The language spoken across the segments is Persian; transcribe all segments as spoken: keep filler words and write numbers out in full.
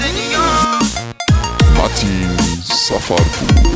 متین سفرپور.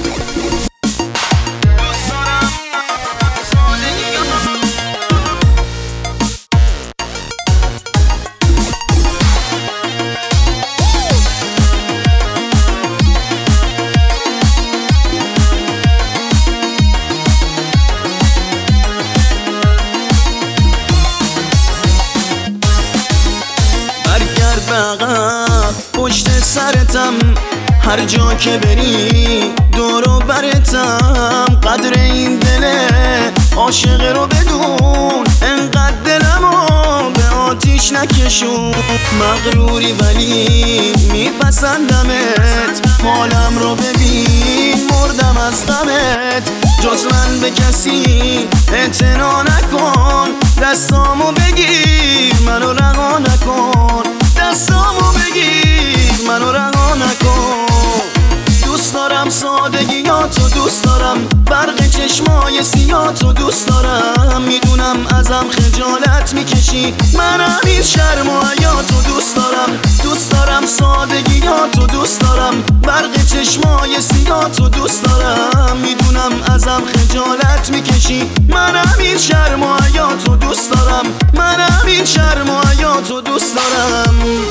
پشت سرتم هر جا که بری دور و برتم، قدر این دل عاشق رو بدون، انقدر دلمو به آتیش نکشون. مغروری ولی میپسندمت، حالم رو ببین مردم از غمت. جز من به کسی اعتنا نکن، دستامو بگیر منو رها نکن، دستامو بگیر منو رها نکن. دوست دارم سادگیاتو، دوست دارم برق چشمای سیاتو، دوست دارم میدونم ازم خجالت میکشی، من همین شرم و حیاتو دوست دارم. دوست دارم سادگیاتو، دوست دارم برق چشمای سیاتو، دوست دارم میدونم ازم خجالت میکشی، من همین شرم و حیاتو دوست دارم، من همین شرم و حیاتو دوست دارم.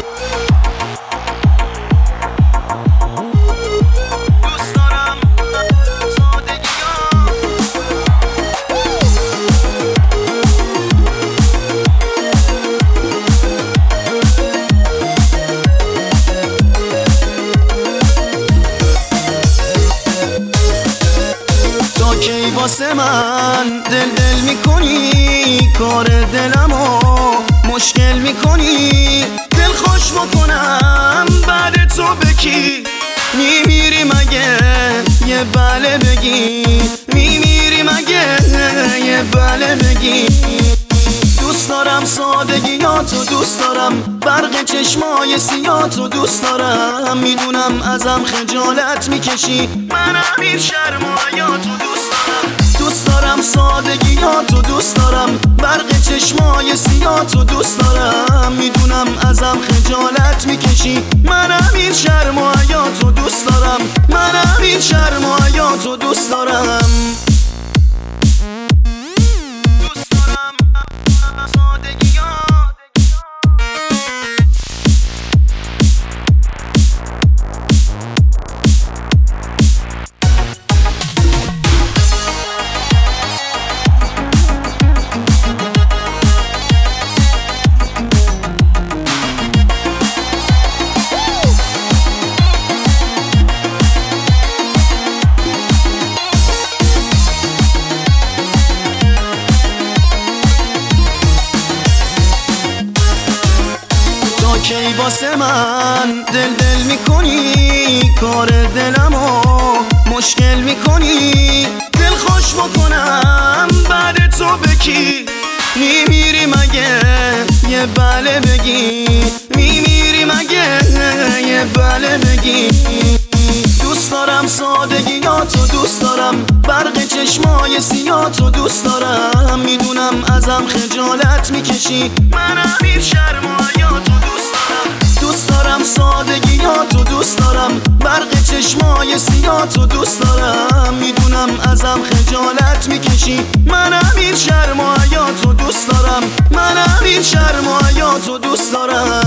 کی واسه من دل دل میکنی، کار دلمو مشکل میکنی، دل خوش بکنم بعد تو بکی. میمیری مگه یه بله بگی، میمیری مگه یه بله بگی. دوست دارم سادگیاتو، دوست دارم برق چشمای سیاتو، دوست دارم میدونم ازم خجالت میکشی، من همین شرم و حیاتو دوست دارم. دوست دارم سادگیاتو، دوست دارم برق چشمای سیاتو، دوست دارم میدونم ازم خجالت میکشی، من همین شرم و حیاتو دوست دارم، من همین شرم و حیاتو دوست دارم. کی واسه من دل دل میکنی، کار دلمو مشکل میکنی، دل خوش بکنم بعد تو بکی. میمیری مگه یه بله بگی، میمیری مگه یه بله بگی. دوست دارم سادگیاتو، دوست دارم برق چشمای سیاتو، دوست دارم میدونم ازم خجالت میکشی، من همین شرم و حیاتو دوست دارم. دوست دارم سادگیاتو، دوست دارم برق چشمای سیاتو، دوست دارم میدونم ازم خجالت میکشی، من همین شرم و حیاتو دوست دارم، من همین شرم و حیاتو دوست دارم.